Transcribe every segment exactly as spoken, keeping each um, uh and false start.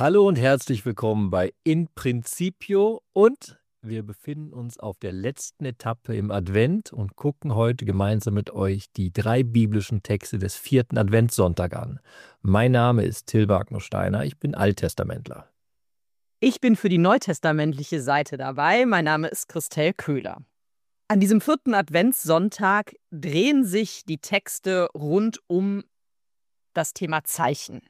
Hallo und herzlich willkommen bei In Principio und wir befinden uns auf der letzten Etappe im Advent und gucken heute gemeinsam mit euch die drei biblischen Texte des vierten Adventssonntag an. Mein Name ist Till Wagner-Steiner, ich bin Alttestamentler. Ich bin für die neutestamentliche Seite dabei. Mein Name ist Christel Köhler. An diesem vierten Adventssonntag drehen sich die Texte rund um das Thema Zeichen.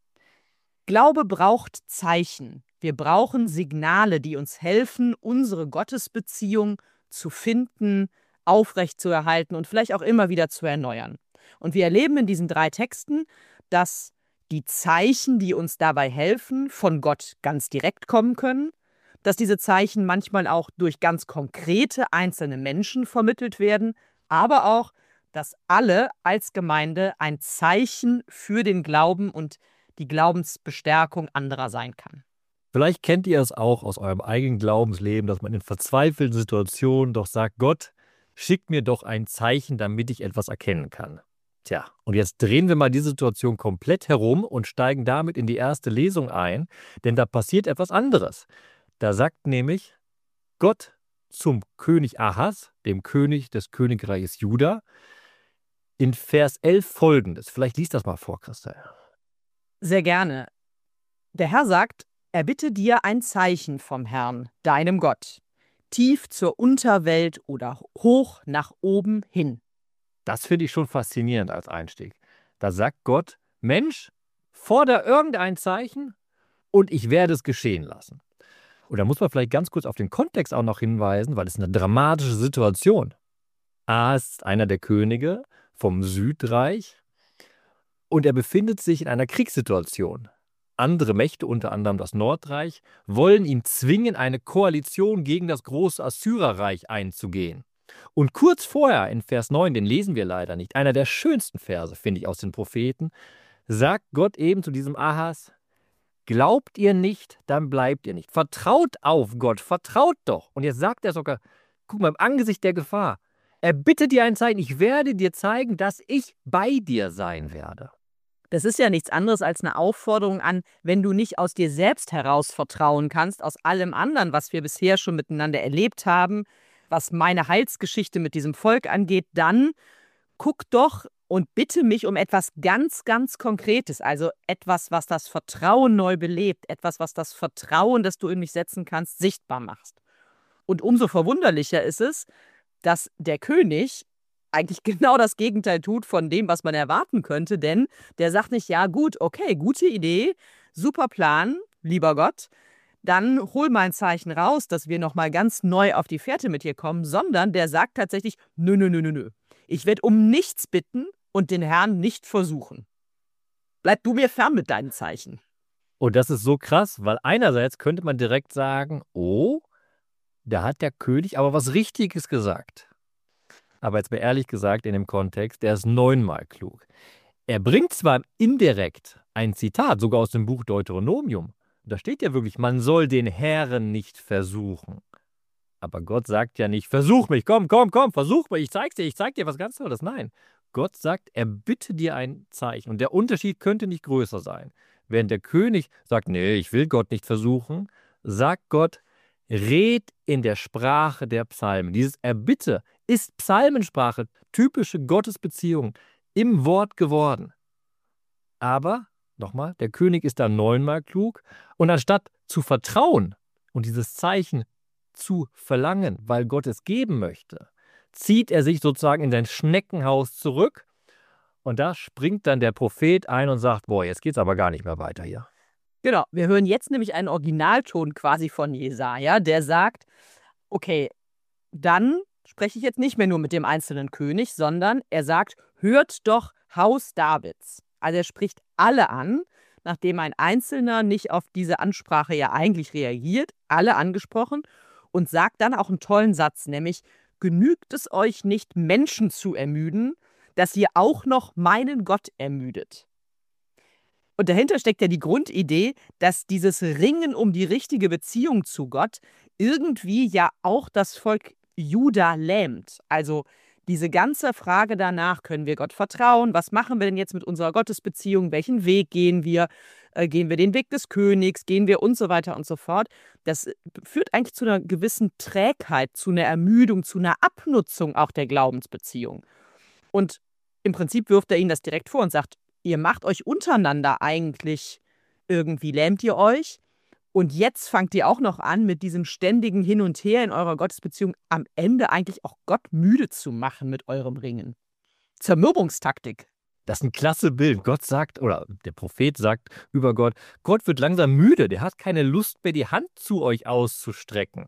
Glaube braucht Zeichen. Wir brauchen Signale, die uns helfen, unsere Gottesbeziehung zu finden, aufrechtzuerhalten und vielleicht auch immer wieder zu erneuern. Und wir erleben in diesen drei Texten, dass die Zeichen, die uns dabei helfen, von Gott ganz direkt kommen können, dass diese Zeichen manchmal auch durch ganz konkrete einzelne Menschen vermittelt werden, aber auch, dass alle als Gemeinde ein Zeichen für den Glauben und die Glaubensbestärkung anderer sein kann. Vielleicht kennt ihr es auch aus eurem eigenen Glaubensleben, dass man in verzweifelten Situationen doch sagt, Gott, schick mir doch ein Zeichen, damit ich etwas erkennen kann. Tja, und jetzt drehen wir mal die Situation komplett herum und steigen damit in die erste Lesung ein, denn da passiert etwas anderes. Da sagt nämlich Gott zum König Ahas, dem König des Königreiches Juda, in Vers elf folgendes. Vielleicht liest das mal vor, Christel. Sehr gerne. Der Herr sagt, erbitte dir ein Zeichen vom Herrn, deinem Gott, tief zur Unterwelt oder hoch nach oben hin. Das finde ich schon faszinierend als Einstieg. Da sagt Gott, Mensch, fordere irgendein Zeichen und ich werde es geschehen lassen. Und da muss man vielleicht ganz kurz auf den Kontext auch noch hinweisen, weil es eine dramatische Situation. Ahas ist einer der Könige vom Südreich und er befindet sich in einer Kriegssituation. Andere Mächte, unter anderem das Nordreich, wollen ihn zwingen, eine Koalition gegen das große Assyrerreich einzugehen. Und kurz vorher, in Vers neun, den lesen wir leider nicht, einer der schönsten Verse, finde ich, aus den Propheten, sagt Gott eben zu diesem Ahas, glaubt ihr nicht, dann bleibt ihr nicht. Vertraut auf Gott, vertraut doch. Und jetzt sagt er sogar, guck mal, im Angesicht der Gefahr, erbitte dir ein Zeichen, ich werde dir zeigen, dass ich bei dir sein werde. Das ist ja nichts anderes als eine Aufforderung an, wenn du nicht aus dir selbst heraus vertrauen kannst, aus allem anderen, was wir bisher schon miteinander erlebt haben, was meine Heilsgeschichte mit diesem Volk angeht, dann guck doch und bitte mich um etwas ganz, ganz Konkretes, also etwas, was das Vertrauen neu belebt, etwas, was das Vertrauen, das du in mich setzen kannst, sichtbar machst. Und umso verwunderlicher ist es, dass der König eigentlich genau das Gegenteil tut von dem, was man erwarten könnte, denn der sagt nicht, ja gut, okay, gute Idee, super Plan, lieber Gott, dann hol mal ein Zeichen raus, dass wir nochmal ganz neu auf die Fährte mit dir kommen, sondern der sagt tatsächlich, nö, nö, nö, nö, nö. Ich werde um nichts bitten und den Herrn nicht versuchen. Bleib du mir fern mit deinen Zeichen. Und das ist so krass, weil einerseits könnte man direkt sagen, oh, da hat der König aber was Richtiges gesagt. Aber jetzt mal ehrlich gesagt in dem Kontext, der ist neunmal klug. Er bringt zwar indirekt ein Zitat, sogar aus dem Buch Deuteronomium. Da steht ja wirklich, man soll den Herrn nicht versuchen. Aber Gott sagt ja nicht, versuch mich, komm, komm, komm, versuch mich, ich zeig's dir, ich zeig dir was ganz Tolles. Nein, Gott sagt, er bitte dir ein Zeichen. Und der Unterschied könnte nicht größer sein. Während der König sagt, nee, ich will Gott nicht versuchen, sagt Gott, red in der Sprache der Psalmen. Dieses Erbitte ist Psalmensprache, typische Gottesbeziehung, im Wort geworden. Aber, nochmal, der König ist da neunmal klug und anstatt zu vertrauen und dieses Zeichen zu verlangen, weil Gott es geben möchte, zieht er sich sozusagen in sein Schneckenhaus zurück und da springt dann der Prophet ein und sagt, boah, jetzt geht's aber gar nicht mehr weiter hier. Genau, wir hören jetzt nämlich einen Originalton quasi von Jesaja, der sagt, okay, dann spreche ich jetzt nicht mehr nur mit dem einzelnen König, sondern er sagt, hört doch Haus Davids. Also er spricht alle an, nachdem ein Einzelner nicht auf diese Ansprache ja eigentlich reagiert, alle angesprochen und sagt dann auch einen tollen Satz, nämlich, genügt es euch nicht, Menschen zu ermüden, dass ihr auch noch meinen Gott ermüdet. Und dahinter steckt ja die Grundidee, dass dieses Ringen um die richtige Beziehung zu Gott irgendwie ja auch das Volk Juda lähmt. Also diese ganze Frage danach, können wir Gott vertrauen? Was machen wir denn jetzt mit unserer Gottesbeziehung? Welchen Weg gehen wir? Äh, gehen wir den Weg des Königs? Gehen wir und so weiter und so fort? Das führt eigentlich zu einer gewissen Trägheit, zu einer Ermüdung, zu einer Abnutzung auch der Glaubensbeziehung. Und im Prinzip wirft er ihnen das direkt vor und sagt, ihr macht euch untereinander eigentlich, irgendwie lähmt ihr euch. Und jetzt fangt ihr auch noch an, mit diesem ständigen Hin und Her in eurer Gottesbeziehung am Ende eigentlich auch Gott müde zu machen mit eurem Ringen. Zermürbungstaktik. Das ist ein klasse Bild. Gott sagt, oder der Prophet sagt über Gott, Gott wird langsam müde, der hat keine Lust mehr, die Hand zu euch auszustrecken.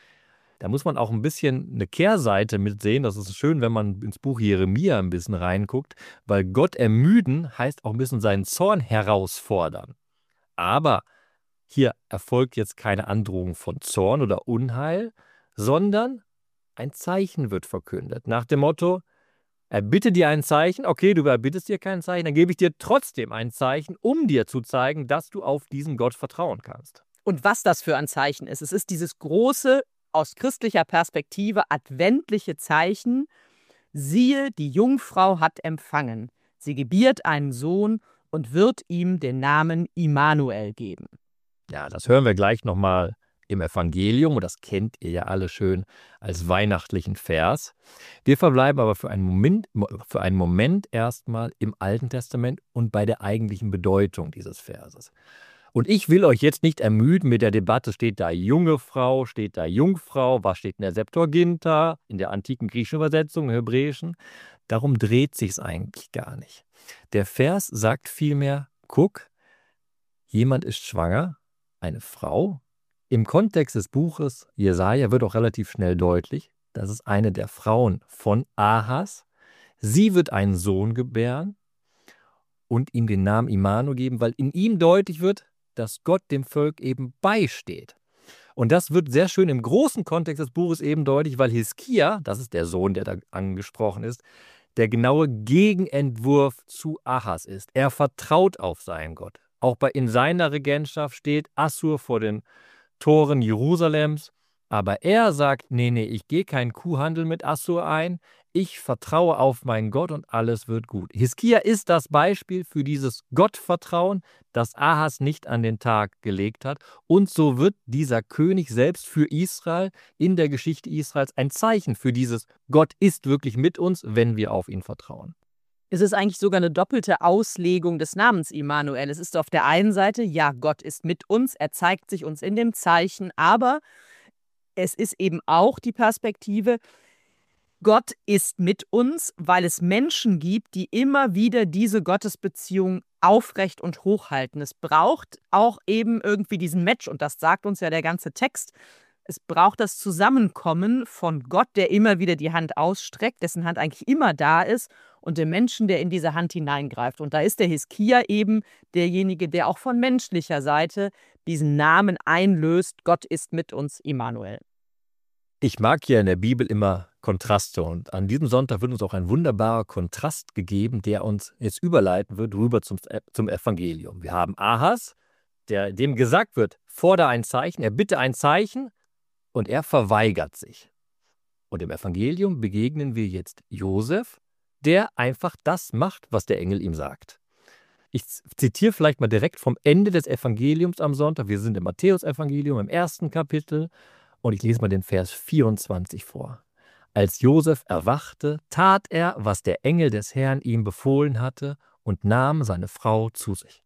Da muss man auch ein bisschen eine Kehrseite mitsehen. Das ist schön, wenn man ins Buch Jeremia ein bisschen reinguckt, weil Gott ermüden heißt auch ein bisschen seinen Zorn herausfordern. Aber hier erfolgt jetzt keine Androhung von Zorn oder Unheil, sondern ein Zeichen wird verkündet. Nach dem Motto, erbitte dir ein Zeichen, okay, du erbittest dir kein Zeichen, dann gebe ich dir trotzdem ein Zeichen, um dir zu zeigen, dass du auf diesen Gott vertrauen kannst. Und was das für ein Zeichen ist, es ist dieses große, aus christlicher Perspektive adventliche Zeichen, siehe, die Jungfrau hat empfangen, sie gebiert einen Sohn und wird ihm den Namen Immanuel geben. Ja, das hören wir gleich nochmal im Evangelium und das kennt ihr ja alle schön als weihnachtlichen Vers. Wir verbleiben aber für einen Moment, für einen Moment erstmal im Alten Testament und bei der eigentlichen Bedeutung dieses Verses. Und ich will euch jetzt nicht ermüden mit der Debatte, steht da junge Frau, steht da Jungfrau, was steht in der Septuaginta, in der antiken griechischen Übersetzung, im Hebräischen. Darum dreht sich es eigentlich gar nicht. Der Vers sagt vielmehr, guck, jemand ist schwanger, eine Frau. Im Kontext des Buches Jesaja wird auch relativ schnell deutlich, das ist eine der Frauen von Ahas. Sie wird einen Sohn gebären und ihm den Namen Immanuel geben, weil in ihm deutlich wird, dass Gott dem Volk eben beisteht. Und das wird sehr schön im großen Kontext des Buches eben deutlich, weil Hiskia, das ist der Sohn, der da angesprochen ist, der genaue Gegenentwurf zu Ahas ist. Er vertraut auf seinen Gott. Auch bei, in seiner Regentschaft steht Assur vor den Toren Jerusalems. Aber er sagt, nee, nee, ich gehe keinen Kuhhandel mit Assur ein. Ich vertraue auf meinen Gott und alles wird gut. Hiskia ist das Beispiel für dieses Gottvertrauen, das Ahas nicht an den Tag gelegt hat. Und so wird dieser König selbst für Israel in der Geschichte Israels ein Zeichen für dieses Gott ist wirklich mit uns, wenn wir auf ihn vertrauen. Es ist eigentlich sogar eine doppelte Auslegung des Namens Immanuel. Es ist auf der einen Seite, ja, Gott ist mit uns, er zeigt sich uns in dem Zeichen, aber es ist eben auch die Perspektive, Gott ist mit uns, weil es Menschen gibt, die immer wieder diese Gottesbeziehung aufrecht und hochhalten. Es braucht auch eben irgendwie diesen Match, und das sagt uns ja der ganze Text. Es braucht das Zusammenkommen von Gott, der immer wieder die Hand ausstreckt, dessen Hand eigentlich immer da ist, und dem Menschen, der in diese Hand hineingreift. Und da ist der Hiskia eben derjenige, der auch von menschlicher Seite diesen Namen einlöst. Gott ist mit uns, Immanuel. Ich mag ja in der Bibel immer Kontraste und an diesem Sonntag wird uns auch ein wunderbarer Kontrast gegeben, der uns jetzt überleiten wird rüber zum, zum Evangelium. Wir haben Ahas, der, dem gesagt wird, fordere ein Zeichen, er bitte ein Zeichen und er verweigert sich. Und im Evangelium begegnen wir jetzt Josef, der einfach das macht, was der Engel ihm sagt. Ich zitiere vielleicht mal direkt vom Ende des Evangeliums am Sonntag. Wir sind im Matthäus-Evangelium im ersten Kapitel. Und ich lese mal den Vers vierundzwanzig vor. Als Josef erwachte, tat er, was der Engel des Herrn ihm befohlen hatte und nahm seine Frau zu sich.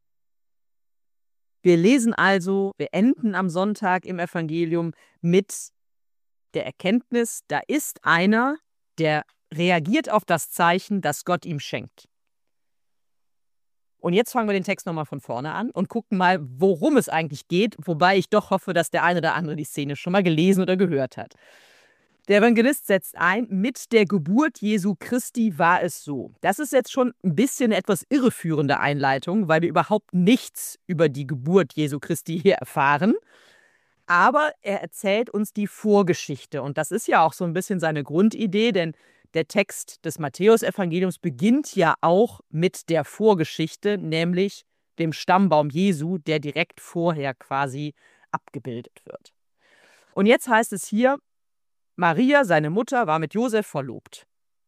Wir lesen also, wir enden am Sonntag im Evangelium mit der Erkenntnis, da ist einer, der reagiert auf das Zeichen, das Gott ihm schenkt. Und jetzt fangen wir den Text nochmal von vorne an und gucken mal, worum es eigentlich geht, wobei ich doch hoffe, dass der eine oder andere die Szene schon mal gelesen oder gehört hat. Der Evangelist setzt ein, mit der Geburt Jesu Christi war es so. Das ist jetzt schon ein bisschen eine etwas irreführende Einleitung, weil wir überhaupt nichts über die Geburt Jesu Christi hier erfahren. Aber er erzählt uns die Vorgeschichte und das ist ja auch so ein bisschen seine Grundidee, denn der Text des Matthäus-Evangeliums beginnt ja auch mit der Vorgeschichte, nämlich dem Stammbaum Jesu, der direkt vorher quasi abgebildet wird. Und jetzt heißt es hier, Maria, seine Mutter, war mit Josef verlobt.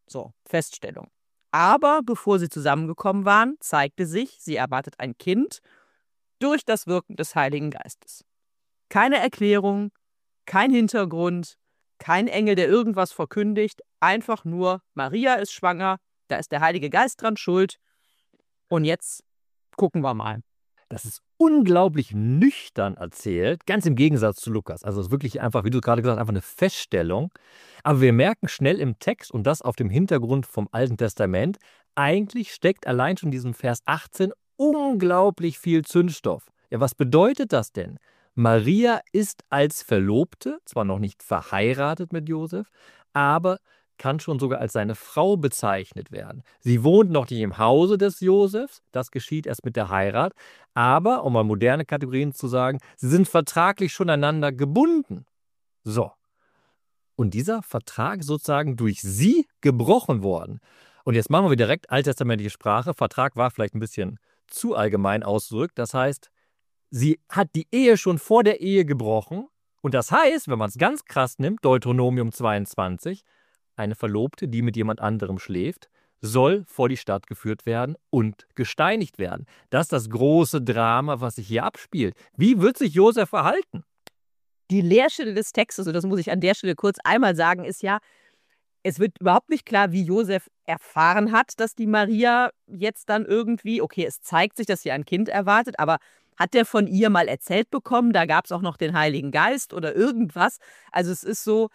So, Feststellung. Aber bevor sie zusammengekommen waren, zeigte sich, sie erwartet ein Kind durch das Wirken des Heiligen Geistes. Keine Erklärung, kein Hintergrund, kein Engel, der irgendwas verkündigt, einfach nur, Maria ist schwanger, da ist der Heilige Geist dran schuld und jetzt gucken wir mal. Das ist unglaublich nüchtern erzählt, ganz im Gegensatz zu Lukas. Also es ist wirklich einfach, wie du gerade gesagt hast, einfach eine Feststellung. Aber wir merken schnell im Text und das auf dem Hintergrund vom Alten Testament, eigentlich steckt allein schon in diesem Vers achtzehn unglaublich viel Zündstoff. Ja, was bedeutet das denn? Maria ist als Verlobte, zwar noch nicht verheiratet mit Josef, aber kann schon sogar als seine Frau bezeichnet werden. Sie wohnt noch nicht im Hause des Josefs, das geschieht erst mit der Heirat, aber, um mal moderne Kategorien zu sagen, sie sind vertraglich schon einander gebunden. So. Und dieser Vertrag ist sozusagen durch sie gebrochen worden. Und jetzt machen wir direkt alttestamentliche Sprache. Vertrag war vielleicht ein bisschen zu allgemein ausgedrückt. Das heißt, sie hat die Ehe schon vor der Ehe gebrochen. Und das heißt, wenn man es ganz krass nimmt, Deuteronomium zweiundzwanzig, eine Verlobte, die mit jemand anderem schläft, soll vor die Stadt geführt werden und gesteinigt werden. Das ist das große Drama, was sich hier abspielt. Wie wird sich Josef verhalten? Die Leerstelle des Textes, und das muss ich an der Stelle kurz einmal sagen, ist ja, es wird überhaupt nicht klar, wie Josef erfahren hat, dass die Maria jetzt dann irgendwie, okay, es zeigt sich, dass sie ein Kind erwartet, aber hat der von ihr mal erzählt bekommen, da gab es auch noch den Heiligen Geist oder irgendwas. Also es ist so,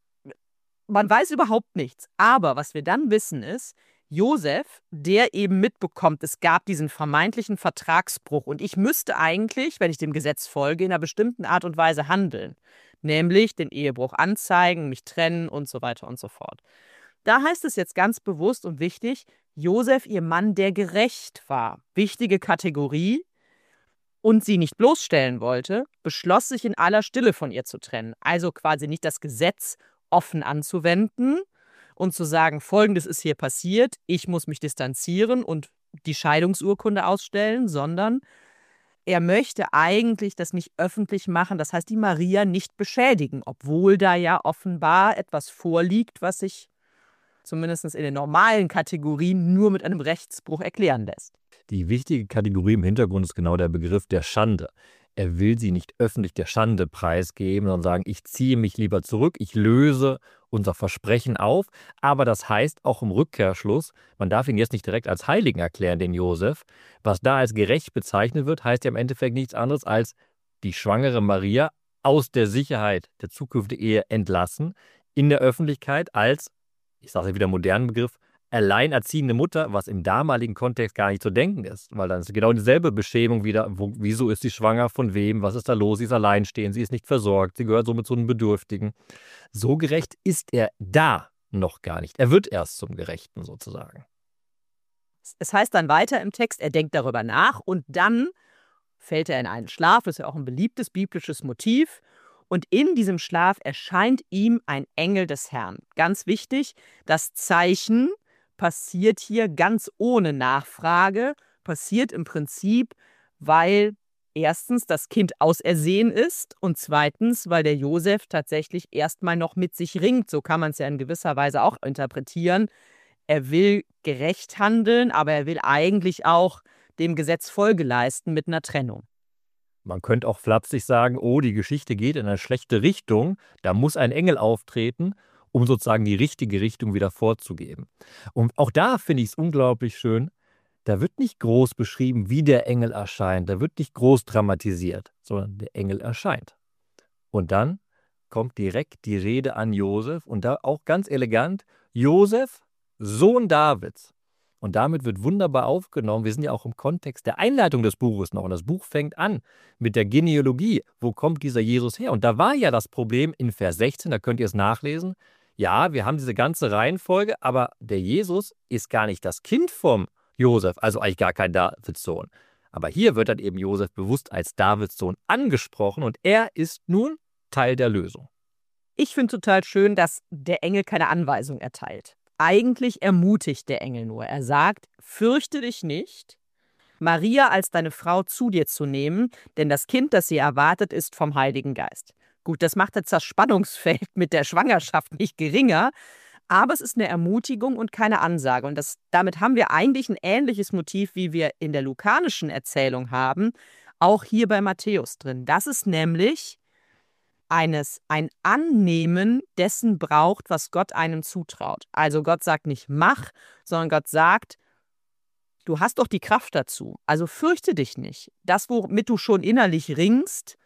man weiß überhaupt nichts. Aber was wir dann wissen ist, Josef, der eben mitbekommt, es gab diesen vermeintlichen Vertragsbruch und ich müsste eigentlich, wenn ich dem Gesetz folge, in einer bestimmten Art und Weise handeln. Nämlich den Ehebruch anzeigen, mich trennen und so weiter und so fort. Da heißt es jetzt ganz bewusst und wichtig, Josef, ihr Mann, der gerecht war, wichtige Kategorie, und sie nicht bloßstellen wollte, beschloss sich in aller Stille von ihr zu trennen. Also quasi nicht das Gesetz offen anzuwenden und zu sagen, Folgendes ist hier passiert, ich muss mich distanzieren und die Scheidungsurkunde ausstellen, sondern er möchte eigentlich das nicht öffentlich machen, das heißt die Maria nicht beschädigen, obwohl da ja offenbar etwas vorliegt, was sich zumindest in den normalen Kategorien nur mit einem Rechtsbruch erklären lässt. Die wichtige Kategorie im Hintergrund ist genau der Begriff der Schande. Er will sie nicht öffentlich der Schande preisgeben, sondern sagen, ich ziehe mich lieber zurück, ich löse unser Versprechen auf. Aber das heißt auch im Rückkehrschluss, man darf ihn jetzt nicht direkt als Heiligen erklären, den Josef. Was da als gerecht bezeichnet wird, heißt ja im Endeffekt nichts anderes als die schwangere Maria aus der Sicherheit der zukünftigen Ehe entlassen, in der Öffentlichkeit als, ich sage wieder modernen Begriff, alleinerziehende Mutter, was im damaligen Kontext gar nicht zu denken ist. Weil dann ist genau dieselbe Beschämung wieder, wo, wieso ist sie schwanger, von wem, was ist da los, sie ist alleinstehend, sie ist nicht versorgt, sie gehört somit zu den Bedürftigen. So gerecht ist er da noch gar nicht. Er wird erst zum Gerechten sozusagen. Es heißt dann weiter im Text, er denkt darüber nach und dann fällt er in einen Schlaf, das ist ja auch ein beliebtes biblisches Motiv. Und in diesem Schlaf erscheint ihm ein Engel des Herrn. Ganz wichtig, das Zeichen passiert hier ganz ohne Nachfrage, passiert im Prinzip, weil erstens das Kind ausersehen ist und zweitens, weil der Josef tatsächlich erstmal noch mit sich ringt. So kann man es ja in gewisser Weise auch interpretieren. Er will gerecht handeln, aber er will eigentlich auch dem Gesetz Folge leisten mit einer Trennung. Man könnte auch flapsig sagen, oh, die Geschichte geht in eine schlechte Richtung, da muss ein Engel auftreten, um sozusagen die richtige Richtung wieder vorzugeben. Und auch da finde ich es unglaublich schön, da wird nicht groß beschrieben, wie der Engel erscheint, da wird nicht groß dramatisiert, sondern der Engel erscheint. Und dann kommt direkt die Rede an Josef und da auch ganz elegant, Josef, Sohn Davids. Und damit wird wunderbar aufgenommen, wir sind ja auch im Kontext der Einleitung des Buches noch und das Buch fängt an mit der Genealogie, wo kommt dieser Jesus her? Und da war ja das Problem in Vers sechzehn, da könnt ihr es nachlesen, ja, wir haben diese ganze Reihenfolge, aber der Jesus ist gar nicht das Kind vom Josef, also eigentlich gar kein Davids Sohn. Aber hier wird dann eben Josef bewusst als Davids Sohn angesprochen und er ist nun Teil der Lösung. Ich finde total schön, dass der Engel keine Anweisung erteilt. Eigentlich ermutigt der Engel nur. Er sagt, fürchte dich nicht, Maria als deine Frau zu dir zu nehmen, denn das Kind, das sie erwartet, ist vom Heiligen Geist. Gut, das macht jetzt das Spannungsfeld mit der Schwangerschaft nicht geringer, Aber es ist eine Ermutigung und keine Ansage. Und das, damit haben wir eigentlich ein ähnliches Motiv, wie wir in der lukanischen Erzählung haben, auch hier bei Matthäus drin. Das ist nämlich eines, ein Annehmen dessen braucht, was Gott einem zutraut. Also Gott sagt nicht mach, sondern Gott sagt, du hast doch die Kraft dazu. Also fürchte dich nicht. Das, womit du schon innerlich ringst,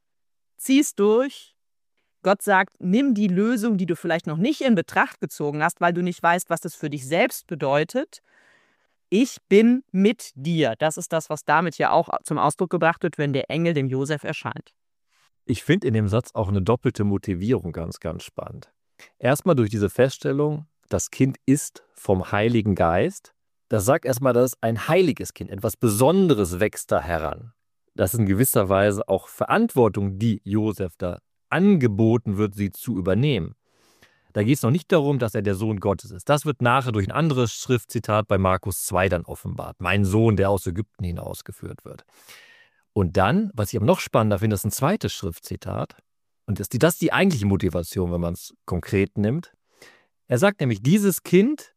zieh's durch. Gott sagt, nimm die Lösung, die du vielleicht noch nicht in Betracht gezogen hast, weil du nicht weißt, was das für dich selbst bedeutet. Ich bin mit dir. Das ist das, was damit ja auch zum Ausdruck gebracht wird, wenn der Engel dem Josef erscheint. Ich finde in dem Satz auch eine doppelte Motivierung ganz, ganz spannend. Erstmal durch diese Feststellung, das Kind ist vom Heiligen Geist. Das sagt erstmal, das ist ein heiliges Kind, etwas Besonderes wächst da heran. Das ist in gewisser Weise auch Verantwortung, die Josef da angeboten wird, sie zu übernehmen. Da geht es noch nicht darum, dass er der Sohn Gottes ist. Das wird nachher durch ein anderes Schriftzitat bei Markus zwei dann offenbart. Mein Sohn, der aus Ägypten hinausgeführt wird. Und dann, was ich aber noch spannender finde, ist ein zweites Schriftzitat. Und das, das ist die eigentliche Motivation, wenn man es konkret nimmt. Er sagt nämlich, dieses Kind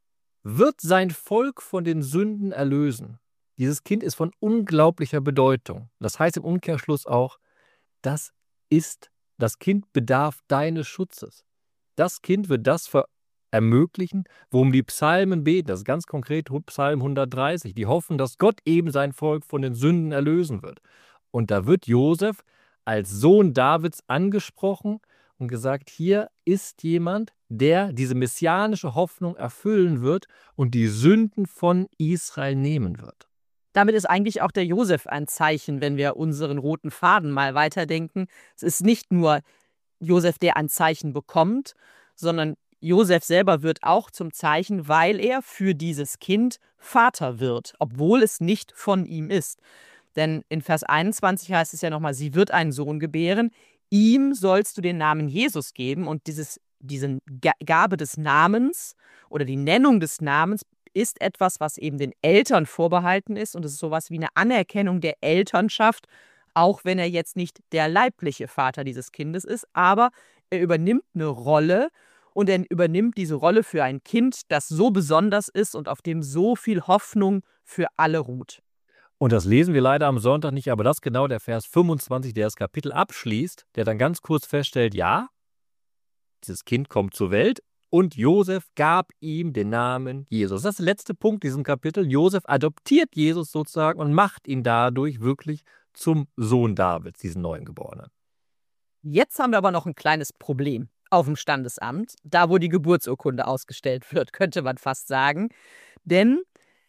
wird sein Volk von den Sünden erlösen. Dieses Kind ist von unglaublicher Bedeutung. Das heißt im Umkehrschluss auch, das ist, das Kind bedarf deines Schutzes. Das Kind wird das ermöglichen, worum die Psalmen beten. Das ist ganz konkret Psalm hundertdreißig. Die hoffen, dass Gott eben sein Volk von den Sünden erlösen wird. Und da wird Josef als Sohn Davids angesprochen und gesagt, hier ist jemand, der diese messianische Hoffnung erfüllen wird und die Sünden von Israel nehmen wird. Damit ist eigentlich auch der Josef ein Zeichen, wenn wir unseren roten Faden mal weiterdenken. Es ist nicht nur Josef, der ein Zeichen bekommt, sondern Josef selber wird auch zum Zeichen, weil er für dieses Kind Vater wird, obwohl es nicht von ihm ist. Denn in Vers einundzwanzig heißt es ja nochmal, sie wird einen Sohn gebären, ihm sollst du den Namen Jesus geben. Und dieses, diese Gabe des Namens oder die Nennung des Namens ist etwas, was eben den Eltern vorbehalten ist. Und es ist sowas wie eine Anerkennung der Elternschaft, auch wenn er jetzt nicht der leibliche Vater dieses Kindes ist. Aber er übernimmt eine Rolle und er übernimmt diese Rolle für ein Kind, das so besonders ist und auf dem so viel Hoffnung für alle ruht. Und das lesen wir leider am Sonntag nicht, aber das ist genau der Vers fünfundzwanzig, der das Kapitel abschließt, der dann ganz kurz feststellt, ja, dieses Kind kommt zur Welt und Josef gab ihm den Namen Jesus. Das ist der letzte Punkt in diesem Kapitel. Josef adoptiert Jesus sozusagen und macht ihn dadurch wirklich zum Sohn Davids, diesen neuen Geborenen. Jetzt haben wir aber noch ein kleines Problem auf dem Standesamt, da wo die Geburtsurkunde ausgestellt wird, könnte man fast sagen. Denn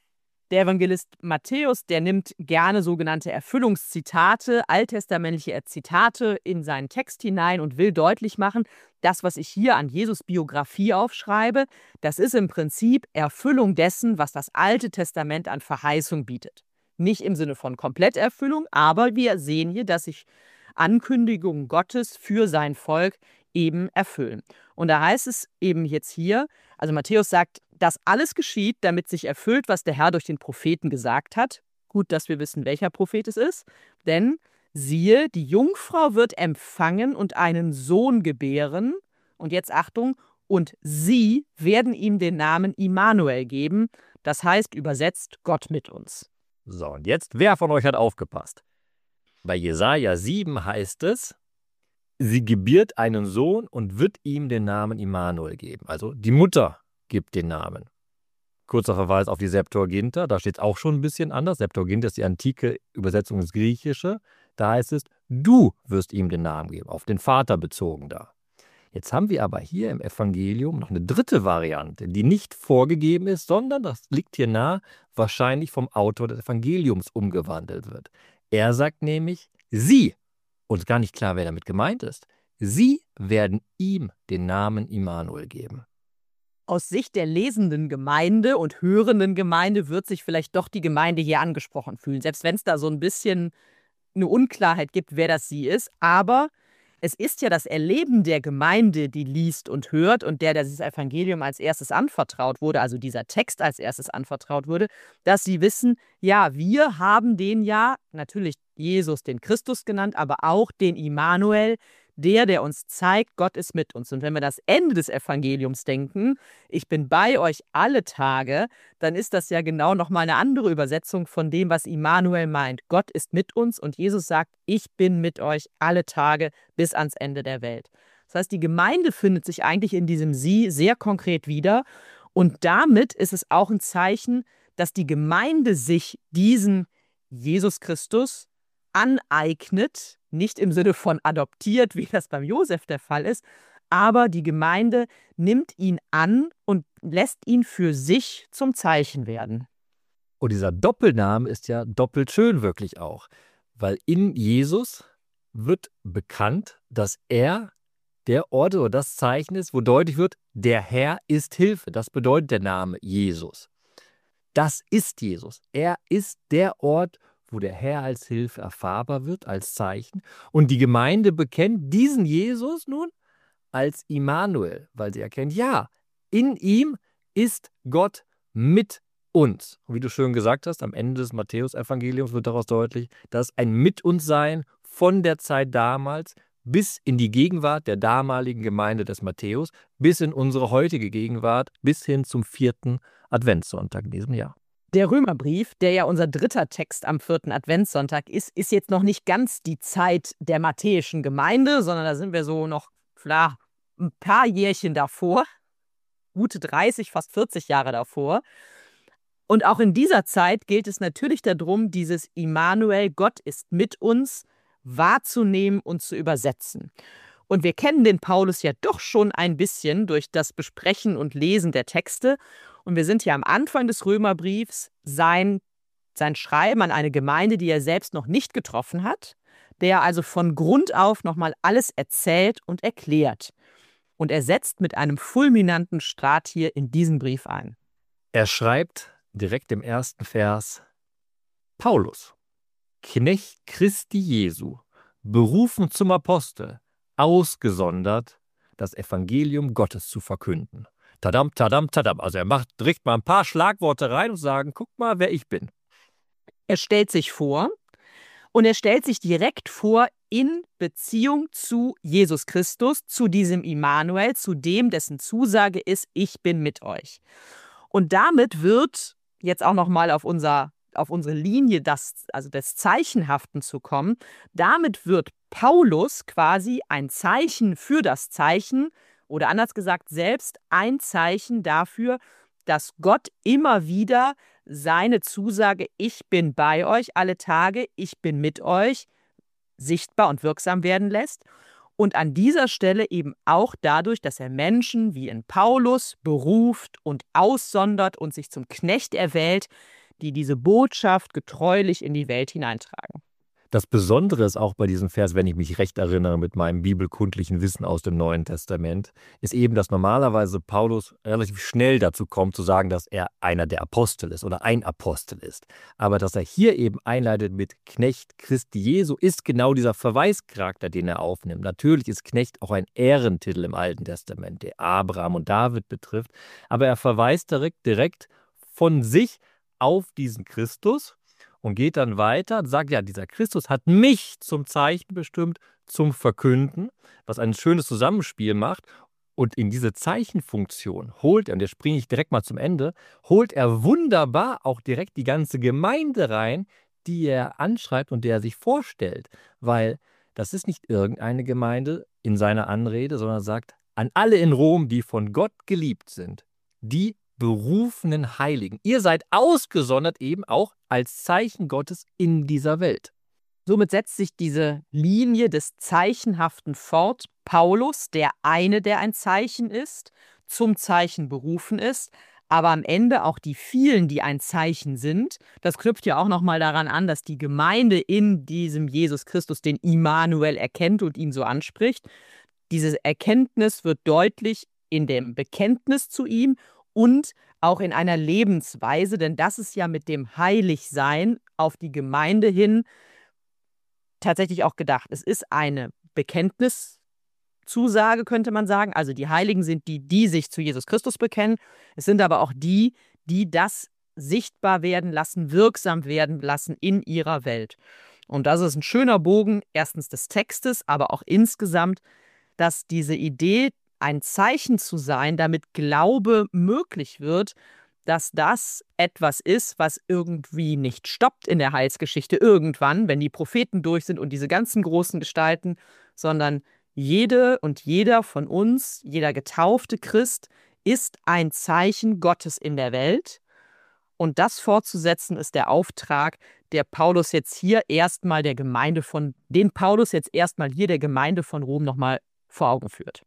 der Evangelist Matthäus, der nimmt gerne sogenannte Erfüllungszitate, alttestamentliche Zitate in seinen Text hinein und will deutlich machen, das, was ich hier an Jesus Biografie aufschreibe, das ist im Prinzip Erfüllung dessen, was das Alte Testament an Verheißung bietet. Nicht im Sinne von Kompletterfüllung, aber wir sehen hier, dass sich Ankündigungen Gottes für sein Volk eben erfüllen. Und da heißt es eben jetzt hier, also Matthäus sagt, das alles geschieht, damit sich erfüllt, was der Herr durch den Propheten gesagt hat. Gut, dass wir wissen, welcher Prophet es ist. Denn siehe, die Jungfrau wird empfangen und einen Sohn gebären. Und jetzt Achtung, und sie werden ihm den Namen Immanuel geben. Das heißt übersetzt Gott mit uns. So, und jetzt, wer von euch hat aufgepasst? Bei Jesaja sieben heißt es, sie gebiert einen Sohn und wird ihm den Namen Immanuel geben. Also die Mutter gibt den Namen. Kurzer Verweis auf die Septuaginta, da steht es auch schon ein bisschen anders. Septuaginta ist die antike Übersetzung ins Griechische. Da heißt es, du wirst ihm den Namen geben, auf den Vater bezogen da. Jetzt haben wir aber hier im Evangelium noch eine dritte Variante, die nicht vorgegeben ist, sondern, das liegt hier nah, wahrscheinlich vom Autor des Evangeliums umgewandelt wird. Er sagt nämlich, sie, und gar nicht klar, wer damit gemeint ist, sie werden ihm den Namen Immanuel geben. Aus Sicht der lesenden Gemeinde und hörenden Gemeinde wird sich vielleicht doch die Gemeinde hier angesprochen fühlen, selbst wenn es da so ein bisschen eine Unklarheit gibt, wer das sie ist. Aber es ist ja das Erleben der Gemeinde, die liest und hört und der, der dieses Evangelium als erstes anvertraut wurde, also dieser Text als erstes anvertraut wurde, dass sie wissen, ja, wir haben den ja, natürlich Jesus, den Christus genannt, aber auch den Immanuel, der, der uns zeigt, Gott ist mit uns. Und wenn wir das Ende des Evangeliums denken, ich bin bei euch alle Tage, dann ist das ja genau nochmal eine andere Übersetzung von dem, was Immanuel meint. Gott ist mit uns und Jesus sagt, ich bin mit euch alle Tage bis ans Ende der Welt. Das heißt, die Gemeinde findet sich eigentlich in diesem Sie sehr konkret wieder. Und damit ist es auch ein Zeichen, dass die Gemeinde sich diesen Jesus Christus aneignet, nicht im Sinne von adoptiert, wie das beim Josef der Fall ist, aber die Gemeinde nimmt ihn an und lässt ihn für sich zum Zeichen werden. Und dieser Doppelname ist ja doppelt schön wirklich auch, weil in Jesus wird bekannt, dass er der Ort oder das Zeichen ist, wo deutlich wird, der Herr ist Hilfe. Das bedeutet der Name Jesus. Das ist Jesus. Er ist der Ort, wo der Herr als Hilfe erfahrbar wird, als Zeichen. Und die Gemeinde bekennt diesen Jesus nun als Immanuel, weil sie erkennt, ja, in ihm ist Gott mit uns. Und wie du schön gesagt hast, am Ende des Matthäus-Evangeliums wird daraus deutlich, dass ein Mit uns sein von der Zeit damals bis in die Gegenwart der damaligen Gemeinde des Matthäus, bis in unsere heutige Gegenwart, bis hin zum vierten Adventssonntag in diesem Jahr. Der Römerbrief, der ja unser dritter Text am vierten Adventssonntag ist, ist jetzt noch nicht ganz die Zeit der matthäischen Gemeinde, sondern da sind wir so noch, klar, ein paar Jährchen davor, gute dreißig, fast vierzig Jahre davor. Und auch in dieser Zeit gilt es natürlich darum, dieses Immanuel, Gott ist mit uns, wahrzunehmen und zu übersetzen. Und wir kennen den Paulus ja doch schon ein bisschen durch das Besprechen und Lesen der Texte. Und wir sind ja am Anfang des Römerbriefs, sein, sein Schreiben an eine Gemeinde, die er selbst noch nicht getroffen hat, der also von Grund auf nochmal alles erzählt und erklärt. Und er setzt mit einem fulminanten Start hier in diesen Brief ein. Er schreibt direkt im ersten Vers: Paulus, Knecht Christi Jesu, berufen zum Apostel, ausgesondert, das Evangelium Gottes zu verkünden. Tadam, tadam, tadam. Also er macht direkt mal ein paar Schlagworte rein und sagen, guck mal, wer ich bin. Er stellt sich vor und er stellt sich direkt vor in Beziehung zu Jesus Christus, zu diesem Immanuel, zu dem, dessen Zusage ist, ich bin mit euch. Und damit wird jetzt auch nochmal auf unser auf unsere Linie das, also des Zeichenhaften zu kommen, damit wird Paulus quasi ein Zeichen für das Zeichen oder anders gesagt selbst ein Zeichen dafür, dass Gott immer wieder seine Zusage, ich bin bei euch alle Tage, ich bin mit euch, sichtbar und wirksam werden lässt. Und an dieser Stelle eben auch dadurch, dass er Menschen wie in Paulus beruft und aussondert und sich zum Knecht erwählt, die diese Botschaft getreulich in die Welt hineintragen. Das Besondere ist auch bei diesem Vers, wenn ich mich recht erinnere mit meinem bibelkundlichen Wissen aus dem Neuen Testament, ist eben, dass normalerweise Paulus relativ schnell dazu kommt, zu sagen, dass er einer der Apostel ist oder ein Apostel ist. Aber dass er hier eben einleitet mit Knecht Christi Jesu, ist genau dieser Verweischarakter, den er aufnimmt. Natürlich ist Knecht auch ein Ehrentitel im Alten Testament, der Abraham und David betrifft, aber er verweist direkt, direkt von sich auf diesen Christus und geht dann weiter und sagt, ja, dieser Christus hat mich zum Zeichen bestimmt, zum Verkünden, was ein schönes Zusammenspiel macht. Und in diese Zeichenfunktion holt er, und jetzt springe ich direkt mal zum Ende, holt er wunderbar auch direkt die ganze Gemeinde rein, die er anschreibt und der er sich vorstellt. Weil das ist nicht irgendeine Gemeinde in seiner Anrede, sondern sagt, an alle in Rom, die von Gott geliebt sind, die berufenen Heiligen. Ihr seid ausgesondert eben auch als Zeichen Gottes in dieser Welt. Somit setzt sich diese Linie des Zeichenhaften fort. Paulus, der eine, der ein Zeichen ist, zum Zeichen berufen ist, aber am Ende auch die vielen, die ein Zeichen sind. Das knüpft ja auch nochmal daran an, dass die Gemeinde in diesem Jesus Christus den Immanuel erkennt und ihn so anspricht. Diese Erkenntnis wird deutlich in dem Bekenntnis zu ihm und auch in einer Lebensweise, denn das ist ja mit dem Heiligsein auf die Gemeinde hin tatsächlich auch gedacht. Es ist eine Bekenntniszusage, könnte man sagen. Also die Heiligen sind die, die sich zu Jesus Christus bekennen. Es sind aber auch die, die das sichtbar werden lassen, wirksam werden lassen in ihrer Welt. Und das ist ein schöner Bogen, erstens des Textes, aber auch insgesamt, dass diese Idee, ein Zeichen zu sein, damit Glaube möglich wird, dass das etwas ist, was irgendwie nicht stoppt in der Heilsgeschichte irgendwann, wenn die Propheten durch sind und diese ganzen großen Gestalten, sondern jede und jeder von uns, jeder getaufte Christ, ist ein Zeichen Gottes in der Welt. Und das fortzusetzen ist der Auftrag, der Paulus jetzt hier erstmal der Gemeinde von, den Paulus jetzt erstmal hier der Gemeinde von Rom nochmal vor Augen führt.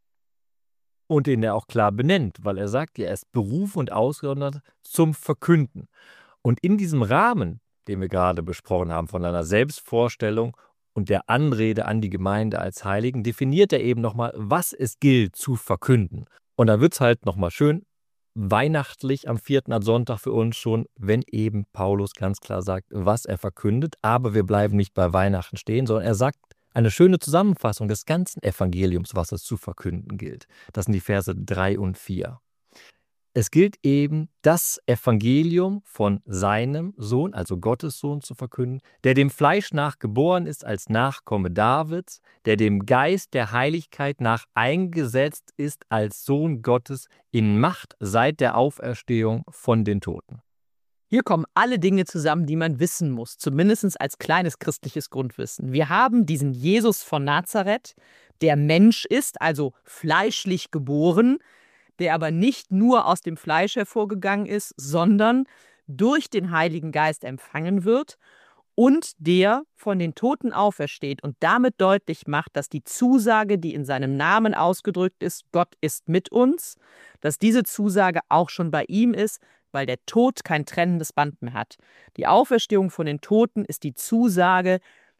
Und den er auch klar benennt, weil er sagt, er ist berufen und ausgesondert zum Verkünden. Und in diesem Rahmen, den wir gerade besprochen haben, von einer Selbstvorstellung und der Anrede an die Gemeinde als Heiligen, definiert er eben nochmal, was es gilt zu verkünden. Und dann wird es halt nochmal schön weihnachtlich am vierten Adventssonntag für uns schon, wenn eben Paulus ganz klar sagt, was er verkündet. Aber wir bleiben nicht bei Weihnachten stehen, sondern er sagt eine schöne Zusammenfassung des ganzen Evangeliums, was es zu verkünden gilt. Das sind die Verse drei und vier. Es gilt eben, das Evangelium von seinem Sohn, also Gottes Sohn, zu verkünden, der dem Fleisch nach geboren ist als Nachkomme Davids, der dem Geist der Heiligkeit nach eingesetzt ist als Sohn Gottes in Macht seit der Auferstehung von den Toten. Hier kommen alle Dinge zusammen, die man wissen muss, zumindest als kleines christliches Grundwissen. Wir haben diesen Jesus von Nazareth, der Mensch ist, also fleischlich geboren, der aber nicht nur aus dem Fleisch hervorgegangen ist, sondern durch den Heiligen Geist empfangen wird und der von den Toten aufersteht und damit deutlich macht, dass die Zusage, die in seinem Namen ausgedrückt ist, Gott ist mit uns, dass diese Zusage auch schon bei ihm ist, weil der Tod kein trennendes Band mehr hat. Die Auferstehung von den Toten ist die Zusage,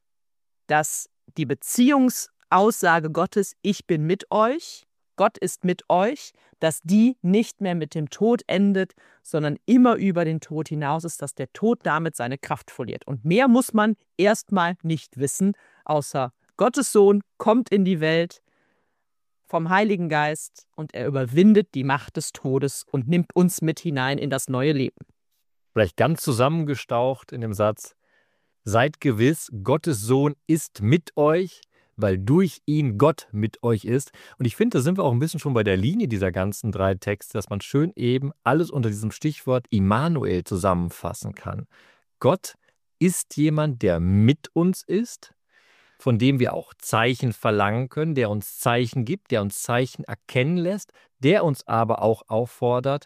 dass die Beziehungsaussage Gottes, ich bin mit euch, Gott ist mit euch, dass die nicht mehr mit dem Tod endet, sondern immer über den Tod hinaus ist, dass der Tod damit seine Kraft verliert. Und mehr muss man erstmal nicht wissen, außer Gottes Sohn kommt in die Welt vom Heiligen Geist und er überwindet die Macht des Todes und nimmt uns mit hinein in das neue Leben. Vielleicht ganz zusammengestaucht in dem Satz: Seid gewiss, Gottes Sohn ist mit euch, weil durch ihn Gott mit euch ist. Und ich finde, da sind wir auch ein bisschen schon bei der Linie dieser ganzen drei Texte, dass man schön eben alles unter diesem Stichwort Immanuel zusammenfassen kann. Gott ist jemand, der mit uns ist, von dem wir auch Zeichen verlangen können, der uns Zeichen gibt, der uns Zeichen erkennen lässt, der uns aber auch auffordert,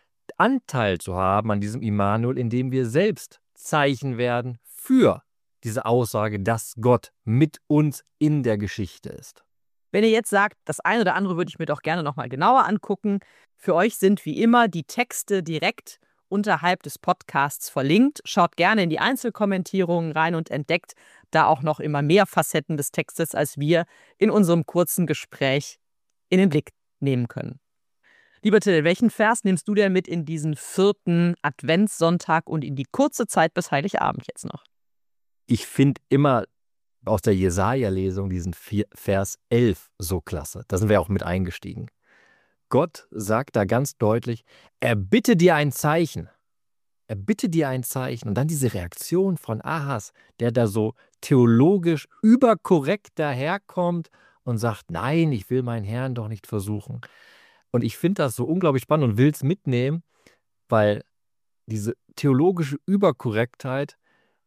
Anteil zu haben an diesem Immanuel, indem wir selbst Zeichen werden für diese Aussage, dass Gott mit uns in der Geschichte ist. Wenn ihr jetzt sagt, das eine oder andere würde ich mir doch gerne nochmal genauer angucken, für euch sind wie immer die Texte direkt unterhalb des Podcasts verlinkt. Schaut gerne in die Einzelkommentierungen rein und entdeckt da auch noch immer mehr Facetten des Textes, als wir in unserem kurzen Gespräch in den Blick nehmen können. Lieber Till, welchen Vers nimmst du denn mit in diesen vierten Adventssonntag und in die kurze Zeit bis Heiligabend jetzt noch? Ich finde immer aus der Jesaja-Lesung diesen Vers elf so klasse. Da sind wir auch mit eingestiegen. Gott sagt da ganz deutlich, er bitte dir ein Zeichen. Er bitte dir ein Zeichen. Und dann diese Reaktion von Ahas, der da so theologisch überkorrekt daherkommt und sagt, nein, ich will meinen Herrn doch nicht versuchen. Und ich finde das so unglaublich spannend und will es mitnehmen, weil diese theologische Überkorrektheit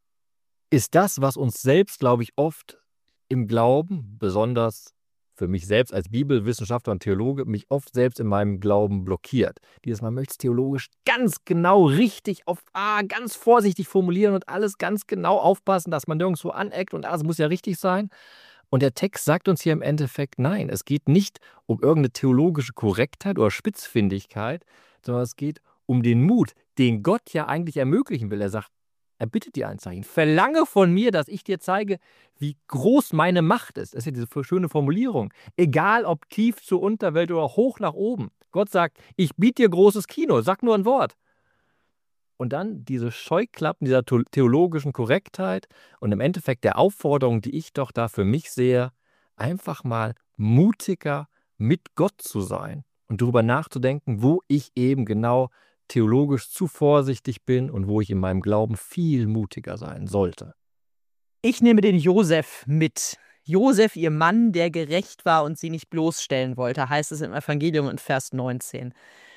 ist das, was uns selbst, glaube ich, oft im Glauben, besonders für mich selbst als Bibelwissenschaftler und Theologe, mich oft selbst in meinem Glauben blockiert. Dieses Mal möchte es theologisch ganz genau richtig, auf ah, ganz vorsichtig formulieren und alles ganz genau aufpassen, dass man nirgendwo aneckt und alles muss ja richtig sein. Und der Text sagt uns hier im Endeffekt, nein, es geht nicht um irgendeine theologische Korrektheit oder Spitzfindigkeit, sondern es geht um den Mut, den Gott ja eigentlich ermöglichen will. Er sagt, er bittet dir ein Zeichen. Verlange von mir, dass ich dir zeige, wie groß meine Macht ist. Das ist ja diese schöne Formulierung. Egal ob tief zur Unterwelt oder hoch nach oben. Gott sagt, ich biete dir großes Kino, sag nur ein Wort. Und dann diese Scheuklappen dieser theologischen Korrektheit und im Endeffekt der Aufforderung, die ich doch da für mich sehe, einfach mal mutiger mit Gott zu sein und darüber nachzudenken, wo ich eben genau theologisch zu vorsichtig bin und wo ich in meinem Glauben viel mutiger sein sollte. Ich nehme den Josef mit. Josef, ihr Mann, der gerecht war und sie nicht bloßstellen wollte, heißt es im Evangelium in Vers neunzehn.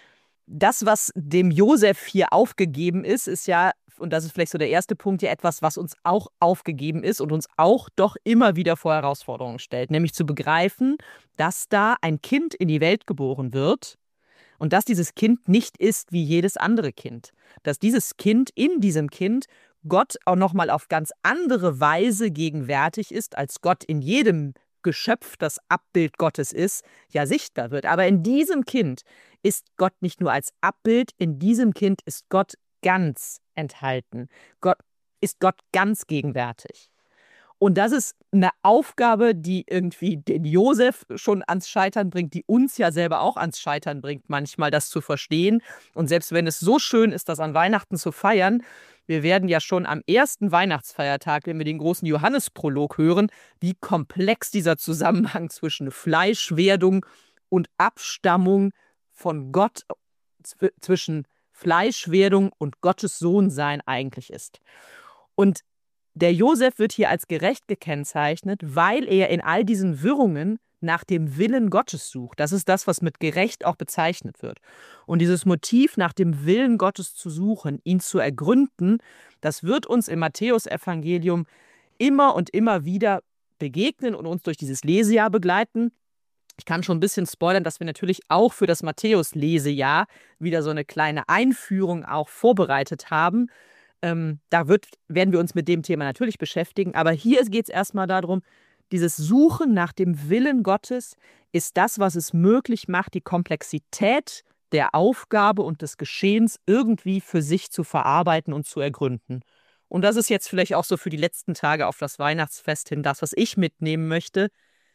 Das, was dem Josef hier aufgegeben ist, ist ja, und das ist vielleicht so der erste Punkt, ja etwas, was uns auch aufgegeben ist und uns auch doch immer wieder vor Herausforderungen stellt, nämlich zu begreifen, dass da ein Kind in die Welt geboren wird und dass dieses Kind nicht ist wie jedes andere Kind. Dass dieses Kind in diesem Kind Gott auch nochmal auf ganz andere Weise gegenwärtig ist, als Gott in jedem Geschöpf, das Abbild Gottes ist, ja sichtbar wird. Aber in diesem Kind ist Gott nicht nur als Abbild, in diesem Kind ist Gott ganz enthalten. Gott ist Gott ganz gegenwärtig. Und das ist eine Aufgabe, die irgendwie den Josef schon ans Scheitern bringt, die uns ja selber auch ans Scheitern bringt, manchmal das zu verstehen. Und selbst wenn es so schön ist, das an Weihnachten zu feiern, wir werden ja schon am ersten Weihnachtsfeiertag, wenn wir den großen Johannesprolog hören, wie komplex dieser Zusammenhang zwischen Fleischwerdung und Abstammung von Gott, zwischen Fleischwerdung und Gottes Sohnsein eigentlich ist. Und der Josef wird hier als gerecht gekennzeichnet, weil er in all diesen Wirrungen nach dem Willen Gottes sucht. Das ist das, was mit gerecht auch bezeichnet wird. Und dieses Motiv, nach dem Willen Gottes zu suchen, ihn zu ergründen, das wird uns im Matthäusevangelium immer und immer wieder begegnen und uns durch dieses Lesejahr begleiten. Ich kann schon ein bisschen spoilern, dass wir natürlich auch für das Matthäus-Lesejahr wieder so eine kleine Einführung auch vorbereitet haben. Ähm, da wird, werden wir uns mit dem Thema natürlich beschäftigen. Aber hier geht es erstmal darum, dieses Suchen nach dem Willen Gottes ist das, was es möglich macht, die Komplexität der Aufgabe und des Geschehens irgendwie für sich zu verarbeiten und zu ergründen. Und das ist jetzt vielleicht auch so für die letzten Tage auf das Weihnachtsfest hin das, was ich mitnehmen möchte.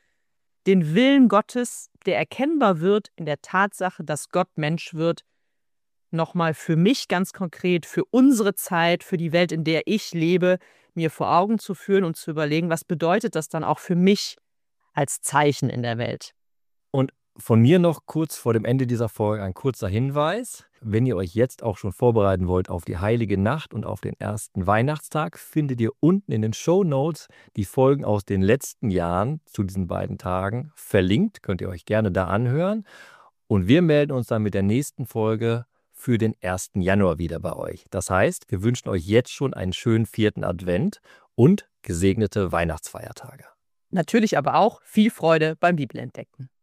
Den Willen Gottes, der erkennbar wird in der Tatsache, dass Gott Mensch wird, nochmal für mich ganz konkret, für unsere Zeit, für die Welt, in der ich lebe, mir vor Augen zu führen und zu überlegen, was bedeutet das dann auch für mich als Zeichen in der Welt. Und von mir noch kurz vor dem Ende dieser Folge ein kurzer Hinweis. Wenn ihr euch jetzt auch schon vorbereiten wollt auf die Heilige Nacht und auf den ersten Weihnachtstag, findet ihr unten in den Shownotes die Folgen aus den letzten Jahren zu diesen beiden Tagen verlinkt. Könnt ihr euch gerne da anhören. Und wir melden uns dann mit der nächsten Folge für den ersten Januar wieder bei euch. Das heißt, wir wünschen euch jetzt schon einen schönen vierten Advent und gesegnete Weihnachtsfeiertage. Natürlich aber auch viel Freude beim Bibelentdecken.